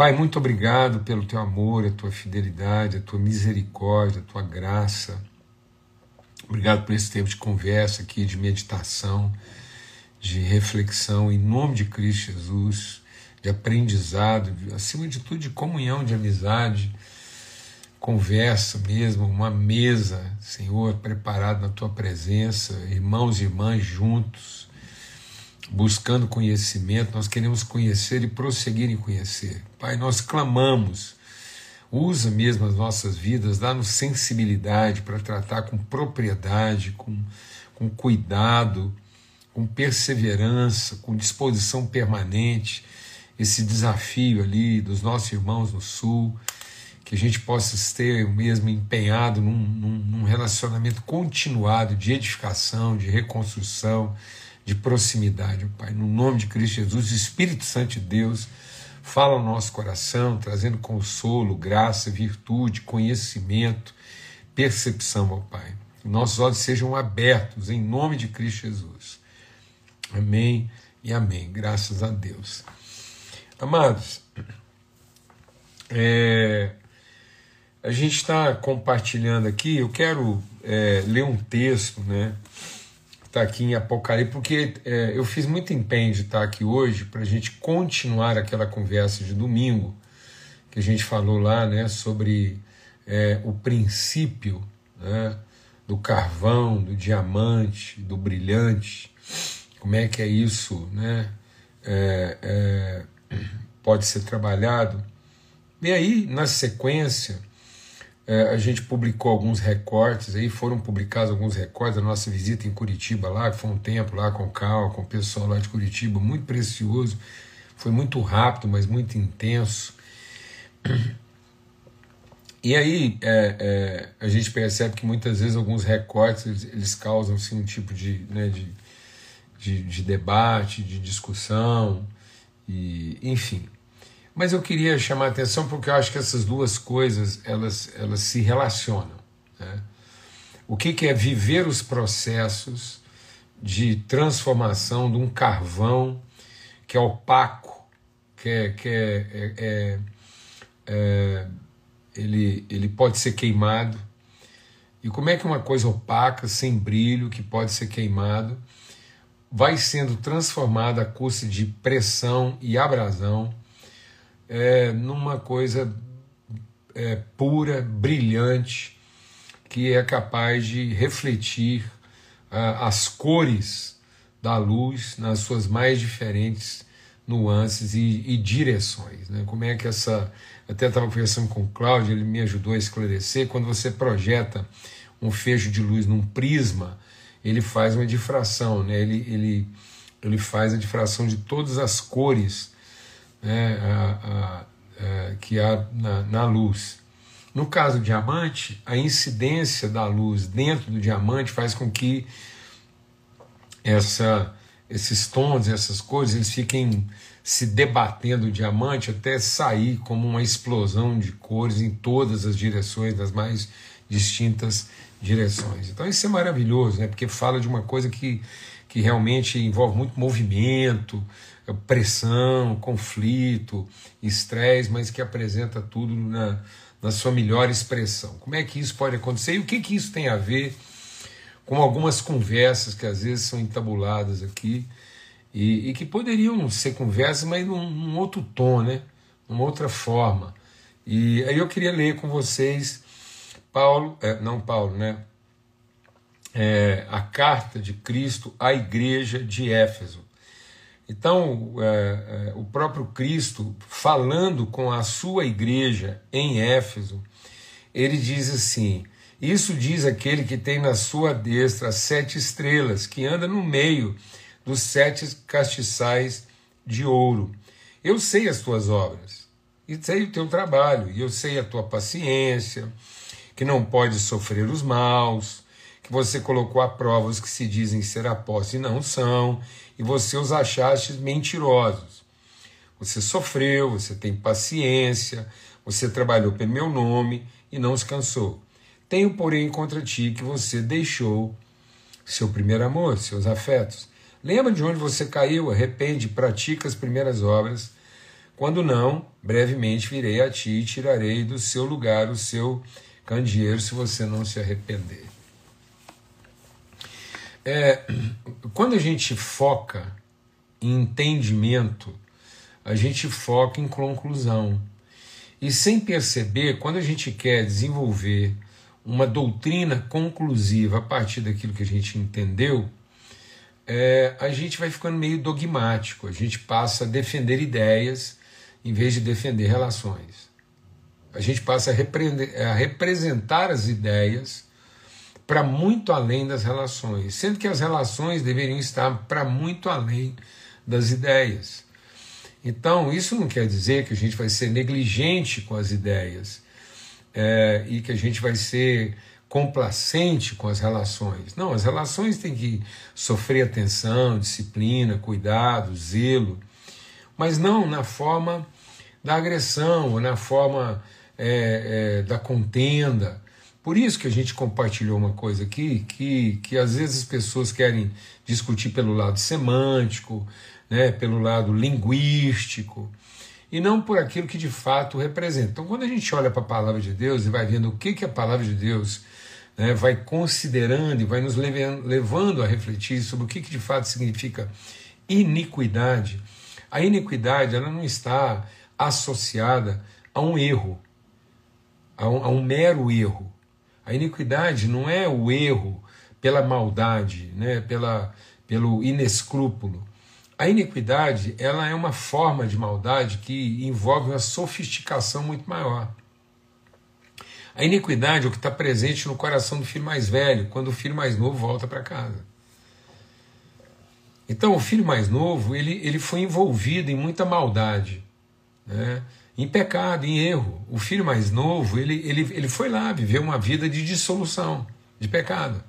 Pai, muito obrigado pelo teu amor, a tua fidelidade, a tua misericórdia, a tua graça. Obrigado por esse tempo de conversa aqui, de meditação, de reflexão, em nome de Cristo Jesus, de aprendizado, acima de tudo de comunhão, de amizade, conversa mesmo, uma mesa, Senhor, preparada na tua presença, irmãos e irmãs juntos, buscando conhecimento. Nós queremos conhecer e prosseguir em conhecer. Pai, nós clamamos, usa mesmo as nossas vidas, dá-nos sensibilidade para tratar com propriedade, com cuidado, com perseverança, com disposição permanente, esse desafio ali dos nossos irmãos no Sul, que a gente possa ter mesmo empenhado num relacionamento continuado de edificação, de reconstrução, de proximidade, Pai. No nome de Cristo Jesus, Espírito Santo de Deus, fala ao nosso coração, trazendo consolo, graça, virtude, conhecimento, percepção, meu Pai. Que nossos olhos sejam abertos, em nome de Cristo Jesus. Amém e amém. Graças a Deus. Amados, a gente está compartilhando aqui, eu quero ler um texto, né? Está aqui em Apocalipse, porque eu fiz muito empenho de estar aqui hoje para a gente continuar aquela conversa de domingo, que a gente falou lá, né, sobre o princípio, né, do carvão, do diamante, do brilhante, como é que isso, né, pode ser trabalhado. E aí, na sequência, a gente publicou alguns recortes, aí foram publicados alguns recortes da nossa visita em Curitiba lá, que foi um tempo lá com o Cal, com o pessoal lá de Curitiba, muito precioso, foi muito rápido, mas muito intenso. E aí a gente percebe que muitas vezes alguns recortes eles causam assim, um tipo de debate, de discussão, e, enfim. Mas eu queria chamar a atenção porque eu acho que essas duas coisas elas se relacionam, né? O que é viver os processos de transformação de um carvão que é opaco, ele pode ser queimado, e como é que uma coisa opaca, sem brilho, que pode ser queimado, vai sendo transformada a custa de pressão e abrasão numa coisa pura, brilhante, que é capaz de refletir as cores da luz nas suas mais diferentes nuances e direções, né? Como é que até estava conversando com o Cláudio, ele me ajudou a esclarecer, quando você projeta um feixe de luz num prisma, ele faz uma difração, né? Ele faz a difração de todas as cores, né, que há na luz. No caso do diamante, a incidência da luz dentro do diamante faz com que esses tons, essas cores, eles fiquem se debatendo o diamante até sair como uma explosão de cores em todas as direções, das mais distintas direções. Então isso é maravilhoso, né? Porque fala de uma coisa que realmente envolve muito movimento, pressão, conflito, estresse, mas que apresenta tudo na sua melhor expressão. Como é que isso pode acontecer e o que isso tem a ver com algumas conversas que às vezes são entabuladas aqui e que poderiam ser conversas, mas num outro tom, né? Numa outra forma. E aí eu queria ler com vocês a carta de Cristo à igreja de Éfeso. Então, o próprio Cristo, falando com a sua igreja em Éfeso, ele diz assim: isso diz aquele que tem na sua destra as 7 estrelas, que anda no meio dos 7 castiçais de ouro. Eu sei as tuas obras, e sei o teu trabalho, e eu sei a tua paciência, que não pode sofrer os maus, que você colocou à prova os que se dizem ser apóstolos e não são, e você os achaste mentirosos. Você sofreu, você tem paciência, você trabalhou pelo meu nome e não se cansou. Tenho, porém, contra ti que você deixou seu primeiro amor, seus afetos. Lembra de onde você caiu, arrepende, pratica as primeiras obras. Quando não, brevemente virei a ti e tirarei do seu lugar o seu candeeiro, se você não se arrepender. Quando a gente foca em entendimento, a gente foca em conclusão. E sem perceber, quando a gente quer desenvolver uma doutrina conclusiva a partir daquilo que a gente entendeu, a gente vai ficando meio dogmático, a gente passa a defender ideias em vez de defender relações. A gente passa a representar as ideias para muito além das relações, sendo que as relações deveriam estar para muito além das ideias. Então, isso não quer dizer que a gente vai ser negligente com as ideias e que a gente vai ser complacente com as relações. Não, as relações têm que sofrer atenção, disciplina, cuidado, zelo, mas não na forma da agressão ou na forma da contenda. Por isso que a gente compartilhou uma coisa aqui, que às vezes as pessoas querem discutir pelo lado semântico, né, pelo lado linguístico, e não por aquilo que de fato representa. Então, quando a gente olha para a palavra de Deus e vai vendo o que a palavra de Deus, né, vai considerando e vai nos levando a refletir sobre o que de fato significa iniquidade, a iniquidade ela não está associada a um erro, a um mero erro. A iniquidade não é o erro pela maldade, né, pelo inescrúpulo. A iniquidade ela é uma forma de maldade que envolve uma sofisticação muito maior. A iniquidade é o que está presente no coração do filho mais velho, quando o filho mais novo volta para casa. Então o filho mais novo ele foi envolvido em muita maldade, né? Em pecado, em erro. O filho mais novo ele foi lá viver uma vida de dissolução, de pecado.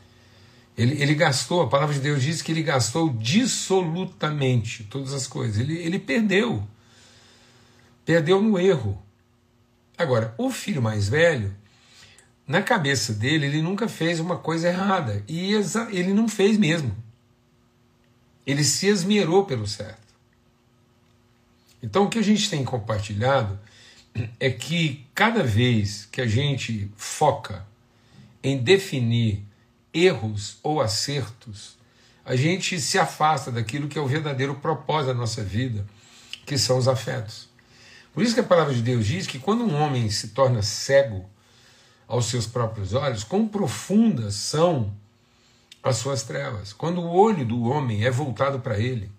Ele gastou, a palavra de Deus diz que ele gastou dissolutamente todas as coisas. Ele perdeu no erro. Agora, o filho mais velho, na cabeça dele, ele nunca fez uma coisa errada. E ele não fez mesmo. Ele se esmerou pelo certo. Então, o que a gente tem compartilhado é que cada vez que a gente foca em definir erros ou acertos, a gente se afasta daquilo que é o verdadeiro propósito da nossa vida, que são os afetos. Por isso que a palavra de Deus diz que quando um homem se torna cego aos seus próprios olhos, quão profundas são as suas trevas. Quando o olho do homem é voltado para ele,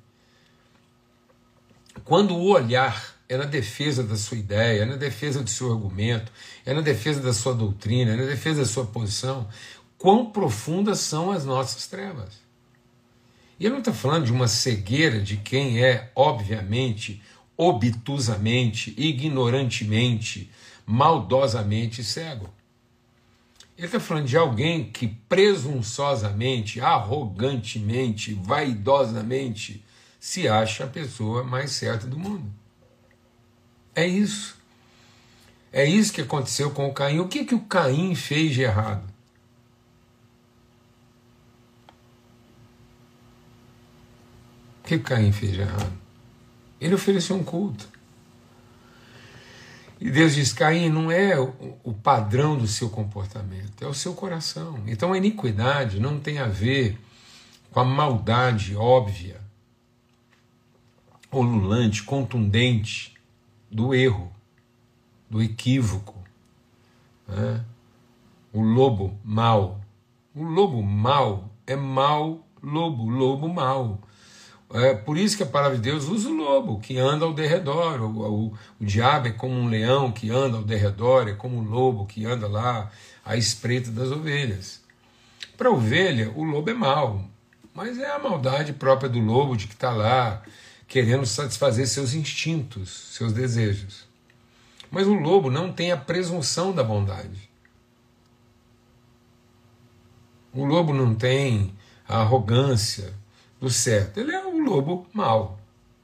quando o olhar é na defesa da sua ideia, é na defesa do seu argumento, é na defesa da sua doutrina, é na defesa da sua posição, quão profundas são as nossas trevas. E eu não estou falando de uma cegueira de quem é, obviamente, obtusamente, ignorantemente, maldosamente cego. Ele está falando de alguém que presunçosamente, arrogantemente, vaidosamente se acha a pessoa mais certa do mundo. É isso. É isso que aconteceu com o Caim. O que o Caim fez de errado? O que o Caim fez de errado? Ele ofereceu um culto. E Deus diz, Caim, não é o padrão do seu comportamento, é o seu coração. Então a iniquidade não tem a ver com a maldade óbvia, ululante, contundente do erro, do equívoco, né? O lobo mau. O lobo mau é mau lobo mau. Por isso que a palavra de Deus usa o lobo, que anda ao derredor. O diabo é como um leão que anda ao derredor, é como um lobo que anda lá à espreita das ovelhas. Para a ovelha, o lobo é mau, mas é a maldade própria do lobo, de que está lá querendo satisfazer seus instintos, seus desejos. Mas o lobo não tem a presunção da bondade. O lobo não tem a arrogância do certo. Ele é o lobo mau.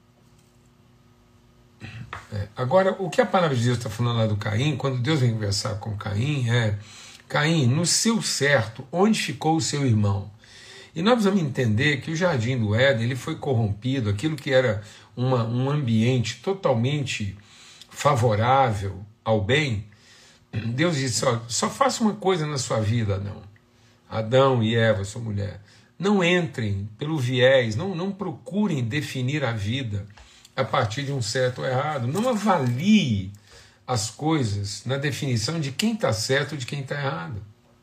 Agora, o que a palavra de Deus está falando lá do Caim, quando Deus vem conversar com Caim, Caim, no seu certo, onde ficou o seu irmão? E nós precisamos entender que o Jardim do Éden ele foi corrompido, aquilo que era um ambiente totalmente favorável ao bem. Deus disse: só faça uma coisa na sua vida, Adão e Eva, sua mulher. Não entrem pelo viés, não procurem definir a vida a partir de um certo ou errado. Não avalie as coisas na definição de quem está certo ou de quem está errado.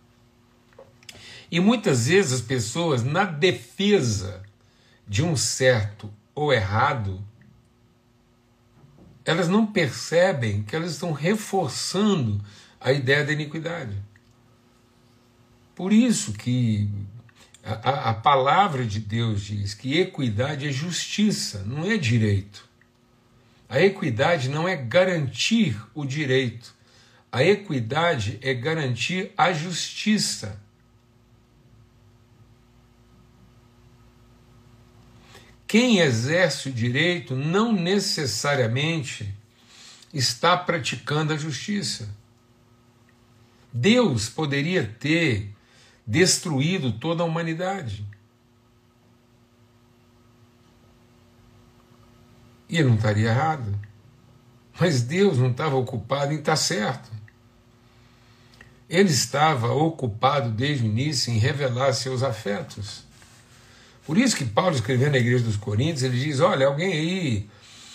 E muitas vezes as pessoas, na defesa de um certo ou errado, elas não percebem que elas estão reforçando a ideia da iniquidade. Por isso que a palavra de Deus diz que equidade é justiça, não é direito. A equidade não é garantir o direito. A equidade é garantir a justiça. Quem exerce o direito não necessariamente está praticando a justiça. Deus poderia ter destruído toda a humanidade. E ele não estaria errado. Mas Deus não estava ocupado em estar certo. Ele estava ocupado desde o início em revelar seus afetos. Por isso que Paulo, escrevendo na igreja dos Coríntios, ele diz: olha, alguém aí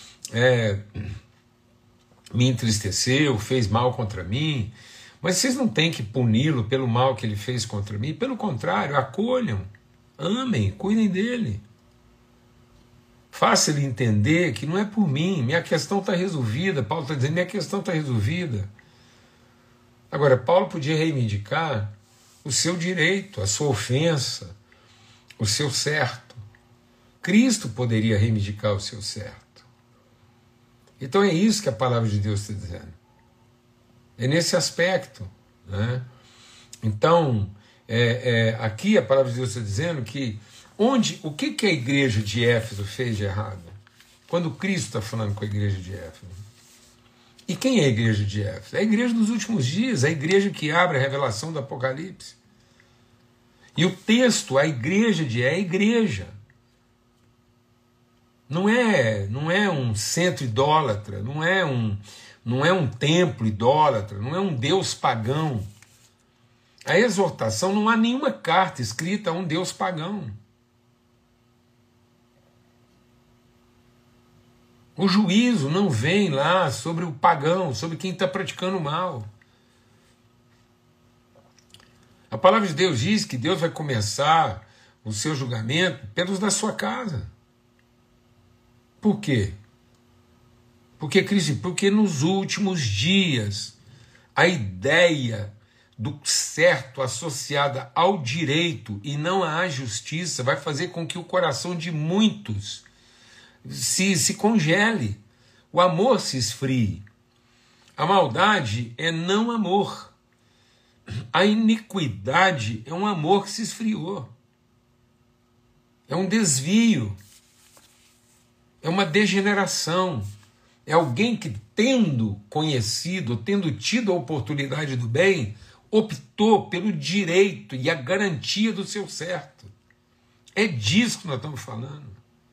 me entristeceu, fez mal contra mim, mas vocês não têm que puni-lo pelo mal que ele fez contra mim. Pelo contrário, acolham, amem, cuidem dele. Faça ele entender que não é por mim, minha questão está resolvida. Paulo está dizendo: minha questão está resolvida. Agora, Paulo podia reivindicar o seu direito, a sua ofensa, o seu certo. Cristo poderia reivindicar o seu certo. Então é isso que a palavra de Deus está dizendo. É nesse aspecto, né? Então, aqui a palavra de Deus está dizendo que o que a igreja de Éfeso fez de errado? Quando Cristo está falando com a igreja de Éfeso. E quem é a igreja de Éfeso? É a igreja dos últimos dias, a igreja que abre a revelação do Apocalipse. E o texto, a igreja é a igreja. Não é um centro idólatra, não é um templo idólatra, não é um deus pagão. A exortação, não há nenhuma carta escrita a um deus pagão. O juízo não vem lá sobre o pagão, sobre quem está praticando mal. A palavra de Deus diz que Deus vai começar o seu julgamento pelos da sua casa. Por quê? Porque nos últimos dias a ideia do certo associada ao direito e não à justiça vai fazer com que o coração de muitos se congele, o amor se esfrie. A maldade é não amor. A iniquidade é um amor que se esfriou. É um desvio. É uma degeneração. É alguém que, tendo conhecido, tendo tido a oportunidade do bem, optou pelo direito e a garantia do seu certo. É disso que nós estamos falando.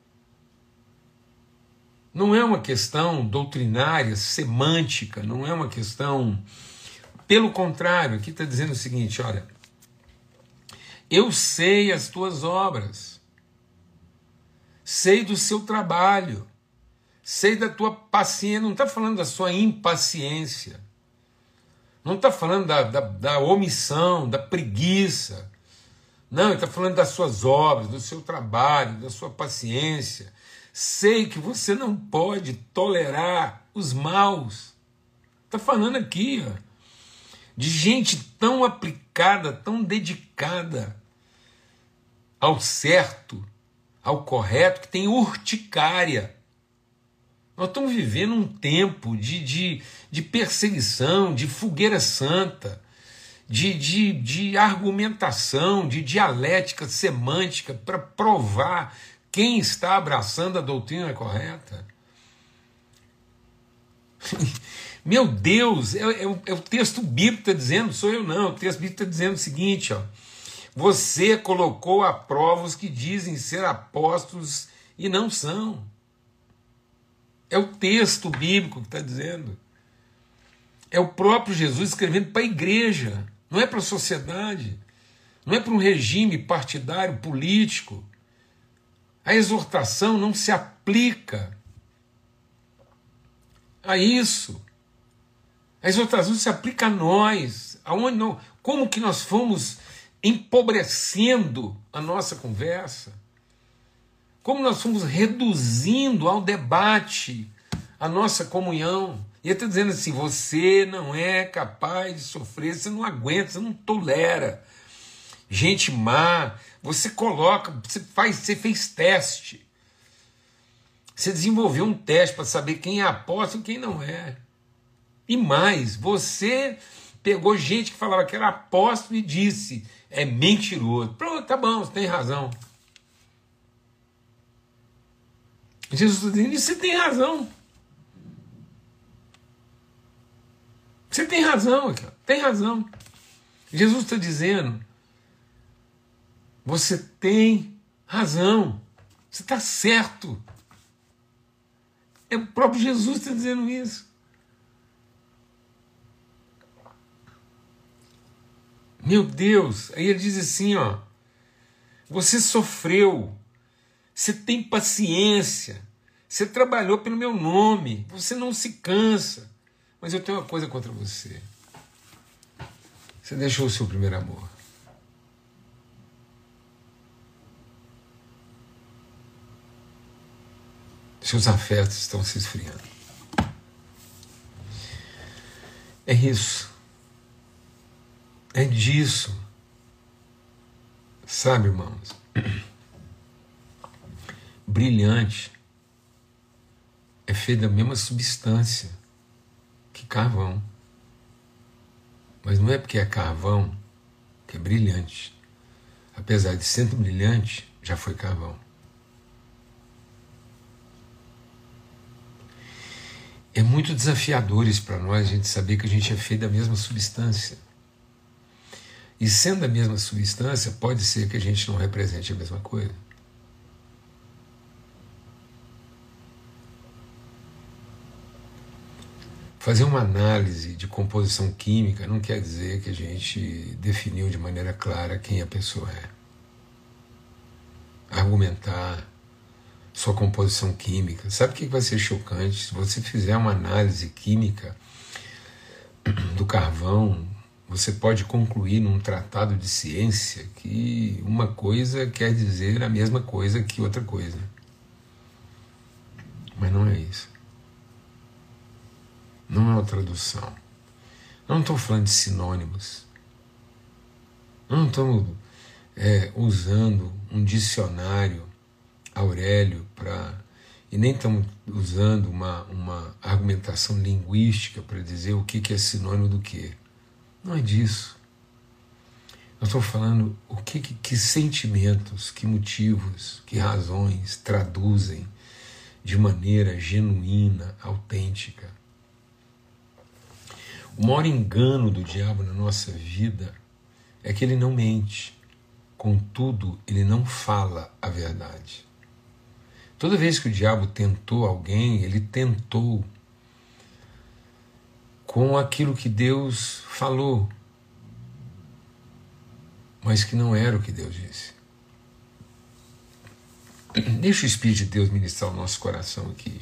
Não é uma questão doutrinária, semântica, não é uma questão... Pelo contrário, aqui está dizendo o seguinte, olha, eu sei as tuas obras, sei do seu trabalho, sei da tua paciência, não está falando da sua impaciência, não está falando da omissão, da preguiça, não, ele está falando das suas obras, do seu trabalho, da sua paciência. Sei que você não pode tolerar os maus. Está falando aqui, ó, de gente tão aplicada, tão dedicada ao certo, ao correto, que tem urticária. Nós estamos vivendo um tempo de perseguição, de fogueira santa, de argumentação, de dialética semântica para provar quem está abraçando a doutrina correta. Meu Deus, é o texto bíblico está dizendo, sou eu não, o texto bíblico está dizendo o seguinte, ó, Você colocou à prova os que dizem ser apóstolos e não são. É o texto bíblico que está dizendo. É o próprio Jesus escrevendo para a igreja, não é para a sociedade, não é para um regime partidário, político. A exortação não se aplica a isso. A exortação se aplica a nós. Aonde não? Como que nós fomos empobrecendo a nossa conversa? Como nós fomos reduzindo ao debate a nossa comunhão? E ele está dizendo assim: você não é capaz de sofrer, você não aguenta, você não tolera gente má. Você coloca, você fez teste. Você desenvolveu um teste para saber quem é apóstolo e quem não é. E mais, você pegou gente que falava que era apóstolo e disse: é mentiroso. Pronto, tá bom, você tem razão. Jesus está dizendo: você tem razão. Você tem razão, aqui, tem razão. Jesus está dizendo: você tem razão. Você está certo. É o próprio Jesus que está dizendo isso. Meu Deus, aí ele diz assim, ó: você sofreu, você tem paciência, você trabalhou pelo meu nome, você não se cansa, mas eu tenho uma coisa contra você. Você deixou o seu primeiro amor. Seus afetos estão se esfriando. É isso. É disso. Sabe, irmãos? Brilhante é feito da mesma substância que carvão. Mas não é porque é carvão que é brilhante. Apesar de ser brilhante, já foi carvão. É muito desafiador isso para nós, a gente saber que a gente é feito da mesma substância. E sendo a mesma substância, pode ser que a gente não represente a mesma coisa. Fazer uma análise de composição química não quer dizer que a gente definiu de maneira clara quem a pessoa é. Argumentar sua composição química. Sabe o que vai ser chocante? Se você fizer uma análise química do carvão, você pode concluir num tratado de ciência que uma coisa quer dizer a mesma coisa que outra coisa. Mas não é isso. Não é uma tradução. Não estou falando de sinônimos. Não estamos usando um dicionário Aurélio e nem estamos usando uma argumentação linguística para dizer o que é sinônimo do que. Não é disso. Eu estou falando que sentimentos, que motivos, que razões traduzem de maneira genuína, autêntica. O maior engano do diabo na nossa vida é que ele não mente, contudo, ele não fala a verdade. Toda vez que o diabo tentou alguém, ele tentou com aquilo que Deus falou, mas que não era o que Deus disse. Deixa o Espírito de Deus ministrar o nosso coração aqui.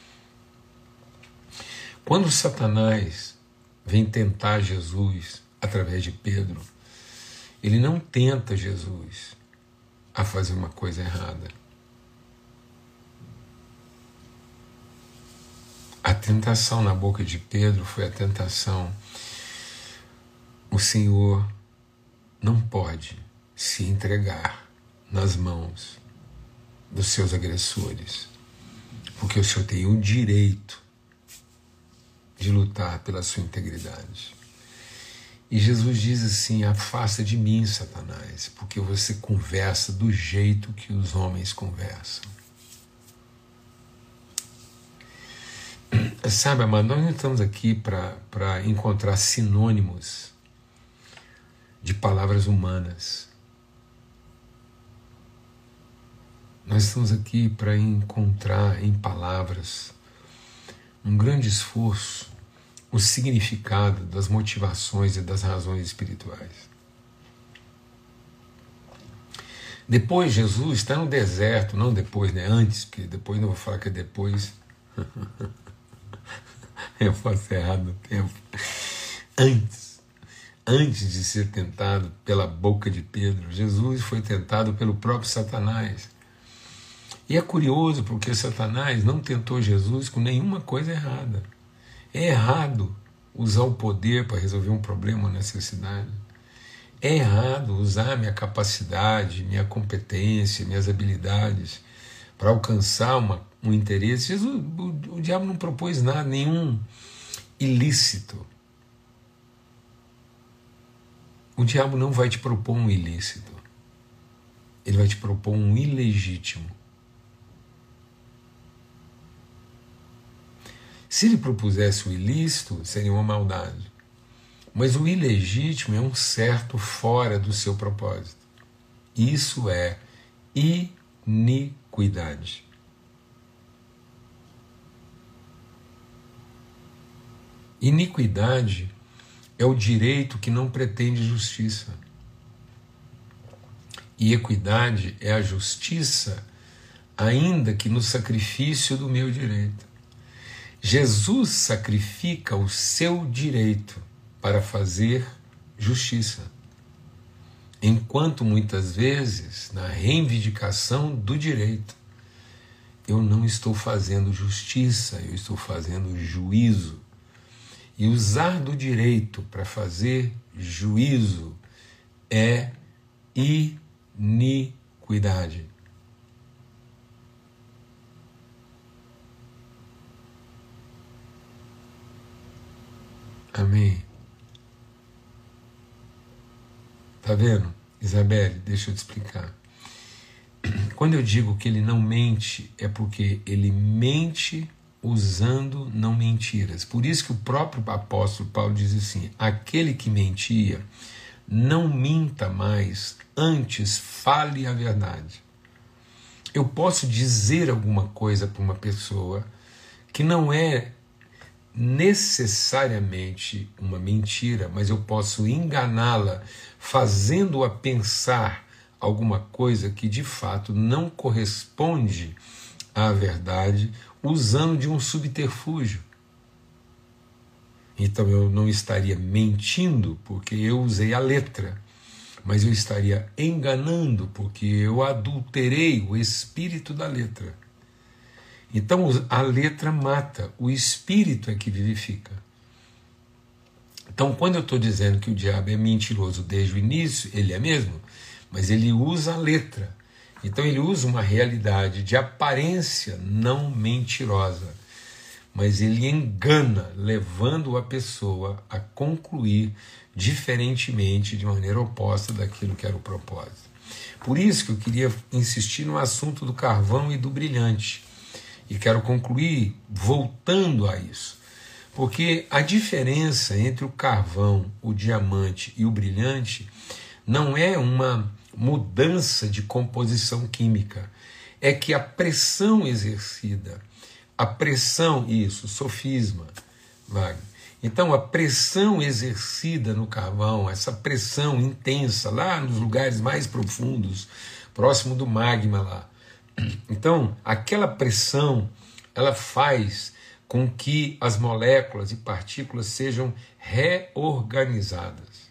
Quando Satanás vem tentar Jesus através de Pedro, ele não tenta Jesus a fazer uma coisa errada. A tentação na boca de Pedro foi a tentação: o Senhor não pode se entregar nas mãos dos seus agressores, porque o Senhor tem o direito de lutar pela sua integridade. E Jesus diz assim: afasta de mim, Satanás, porque você conversa do jeito que os homens conversam. Sabe, amado, nós não estamos aqui para encontrar sinônimos de palavras humanas. Nós estamos aqui para encontrar em palavras um grande esforço, o significado das motivações e das razões espirituais. Depois Jesus está no deserto, não depois, né? Antes, porque depois não vou falar que é depois. Eu faço errado no tempo. Antes de ser tentado pela boca de Pedro, Jesus foi tentado pelo próprio Satanás. E é curioso porque Satanás não tentou Jesus com nenhuma coisa errada. É errado usar o poder para resolver um problema ou necessidade. É errado usar minha capacidade, minha competência, minhas habilidades para alcançar um interesse. Jesus, o diabo não propôs nada, nenhum ilícito. O diabo não vai te propor um ilícito. Ele vai te propor um ilegítimo. Se ele propusesse o ilícito, seria uma maldade. Mas o ilegítimo é um certo fora do seu propósito. Isso é iniquidade. Iniquidade é o direito que não pretende justiça. E equidade é a justiça, ainda que no sacrifício do meu direito. Jesus sacrifica o seu direito para fazer justiça, enquanto muitas vezes, na reivindicação do direito, eu não estou fazendo justiça, eu estou fazendo juízo. E usar do direito para fazer juízo é iniquidade. Amém? Tá vendo? Isabelle, deixa eu te explicar. Quando eu digo que ele não mente, é porque ele mente usando não mentiras. Por isso que o próprio apóstolo Paulo diz assim: aquele que mentia, não minta mais, antes fale a verdade. Eu posso dizer alguma coisa para uma pessoa que não é necessariamente uma mentira, mas eu posso enganá-la, fazendo-a pensar alguma coisa que de fato não corresponde à verdade, usando de um subterfúgio. Então eu não estaria mentindo porque eu usei a letra, mas eu estaria enganando porque eu adulterei o espírito da letra. Então a letra mata, o espírito é que vivifica. Então quando eu estou dizendo que o diabo é mentiroso desde o início, ele é mesmo, mas ele usa a letra. Então ele usa uma realidade de aparência não mentirosa, mas ele engana, levando a pessoa a concluir diferentemente, de maneira oposta daquilo que era o propósito. Por isso que eu queria insistir no assunto do carvão e do brilhante. E quero concluir voltando a isso. Porque a diferença entre o carvão, o diamante e o brilhante não é uma mudança de composição química. É que a pressão exercida, a pressão, isso, sofisma, Wagner. Então a pressão exercida no carvão, essa pressão intensa lá nos lugares mais profundos, próximo do magma lá. Então, aquela pressão, ela faz com que as moléculas e partículas sejam reorganizadas.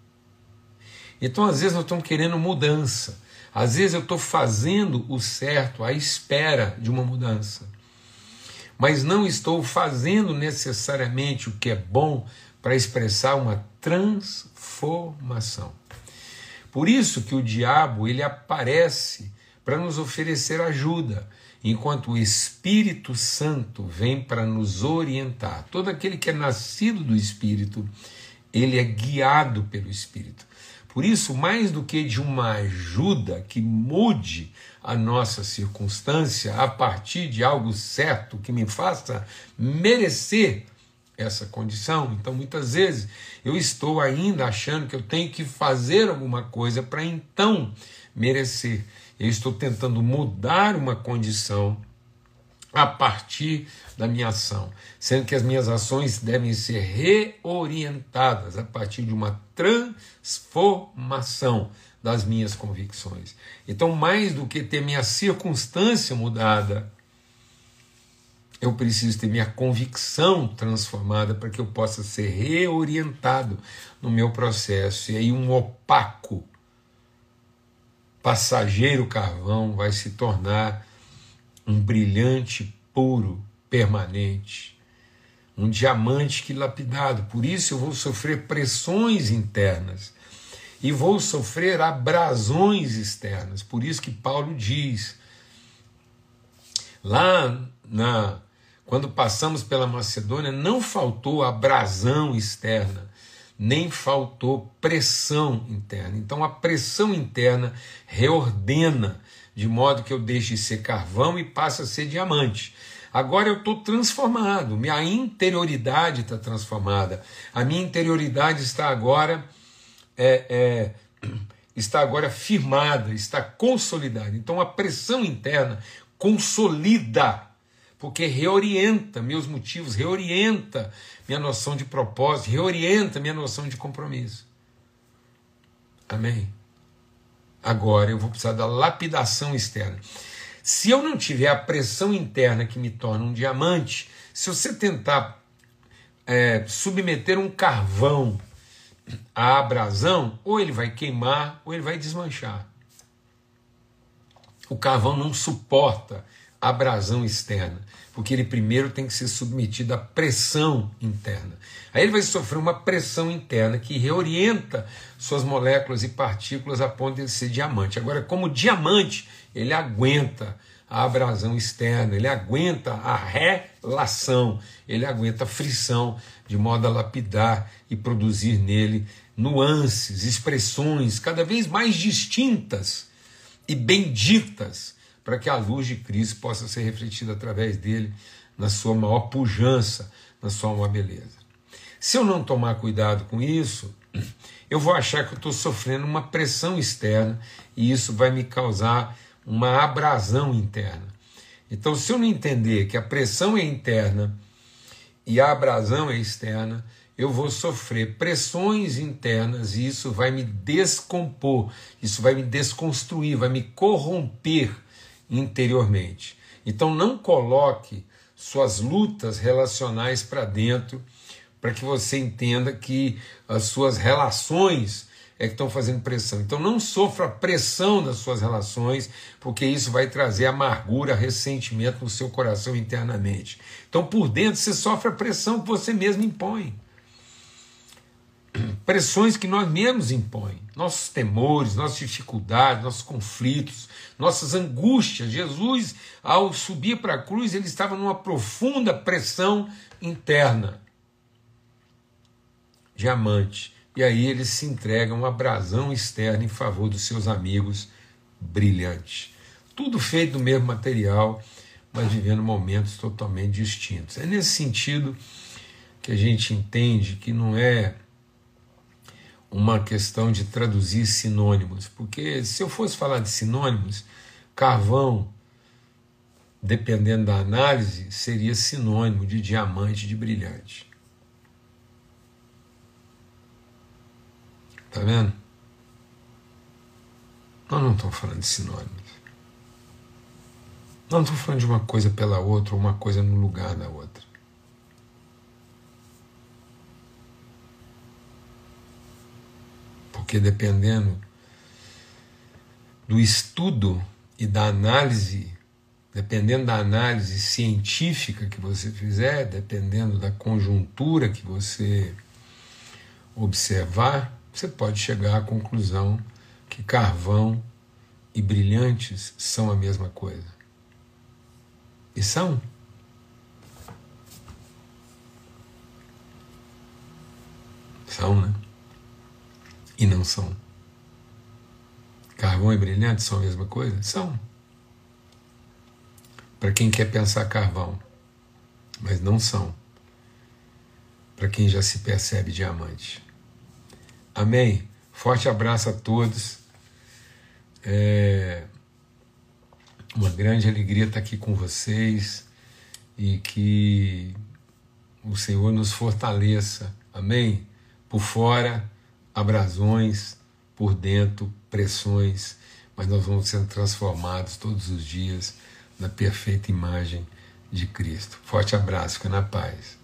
Então, às vezes, nós estamos querendo mudança. Às vezes, eu estou fazendo o certo à espera de uma mudança. Mas não estou fazendo necessariamente o que é bom para expressar uma transformação. Por isso que o diabo ele aparece para nos oferecer ajuda, enquanto o Espírito Santo vem para nos orientar. Todo aquele que é nascido do Espírito, ele é guiado pelo Espírito. Por isso, mais do que de uma ajuda que mude a nossa circunstância a partir de algo certo que me faça merecer essa condição, então muitas vezes eu estou ainda achando que eu tenho que fazer alguma coisa para então merecer. Eu estou tentando mudar uma condição a partir da minha ação, sendo que as minhas ações devem ser reorientadas a partir de uma transformação das minhas convicções. Então, mais do que ter minha circunstância mudada, eu preciso ter minha convicção transformada para que eu possa ser reorientado no meu processo. E aí um opaco, passageiro carvão vai se tornar um brilhante, puro, permanente, um diamante que lapidado. Por isso eu vou sofrer pressões internas e vou sofrer abrasões externas. Por isso que Paulo diz, lá quando passamos pela Macedônia, não faltou abrasão externa, nem faltou pressão interna. Então a pressão interna reordena, de modo que eu deixe de ser carvão e passe a ser diamante. Agora eu estou transformado, minha interioridade está transformada, a minha interioridade está agora firmada, está consolidada. Então a pressão interna consolida, porque reorienta meus motivos, reorienta minha noção de propósito, reorienta minha noção de compromisso. Amém? Agora eu vou precisar da lapidação externa. Se eu não tiver a pressão interna que me torna um diamante, se você tentar submeter um carvão à abrasão, ou ele vai queimar, ou ele vai desmanchar. O carvão não suporta a abrasão externa, porque ele primeiro tem que ser submetido à pressão interna. Aí ele vai sofrer uma pressão interna que reorienta suas moléculas e partículas a ponto de ele ser diamante. Agora, como diamante, ele aguenta a abrasão externa, ele aguenta a relação, ele aguenta a frição, de modo a lapidar e produzir nele nuances, expressões cada vez mais distintas e benditas, para que a luz de Cristo possa ser refletida através dele na sua maior pujança, na sua maior beleza. Se eu não tomar cuidado com isso, eu vou achar que eu estou sofrendo uma pressão externa e isso vai me causar uma abrasão interna. Então, se eu não entender que a pressão é interna e a abrasão é externa, eu vou sofrer pressões internas e isso vai me descompor, isso vai me desconstruir, vai me corromper interiormente. Então não coloque suas lutas relacionais para dentro, para que você entenda que as suas relações é que estão fazendo pressão. Então não sofra a pressão das suas relações, porque isso vai trazer amargura, ressentimento no seu coração internamente. Então por dentro você sofre a pressão que você mesmo impõe. Pressões que nós mesmos impõe, nossos temores, nossas dificuldades, nossos conflitos, nossas angústias. Jesus, ao subir para a cruz, ele estava numa profunda pressão interna. Diamante. E aí ele se entrega a uma abrasão externa em favor dos seus amigos brilhantes. Tudo feito do mesmo material, mas vivendo momentos totalmente distintos. É nesse sentido que a gente entende que não é uma questão de traduzir sinônimos, porque se eu fosse falar de sinônimos, carvão, dependendo da análise, seria sinônimo de diamante, de brilhante. Está vendo? Nós não estamos falando de sinônimos. Nós não estamos falando de uma coisa pela outra, ou uma coisa no lugar da outra. Porque dependendo do estudo e da análise, dependendo da análise científica que você fizer, dependendo da conjuntura que você observar, você pode chegar à conclusão que carvão e brilhantes são a mesma coisa. E são. São, né? E não são. Carvão e brilhante são a mesma coisa? São. Para quem quer pensar carvão, mas não são. Para quem já se percebe diamante. Amém? Forte abraço a todos. Uma grande alegria estar aqui com vocês e que o Senhor nos fortaleça, amém? Por fora, abrasões, por dentro, pressões, mas nós vamos sendo transformados todos os dias na perfeita imagem de Cristo. Forte abraço, fica na paz.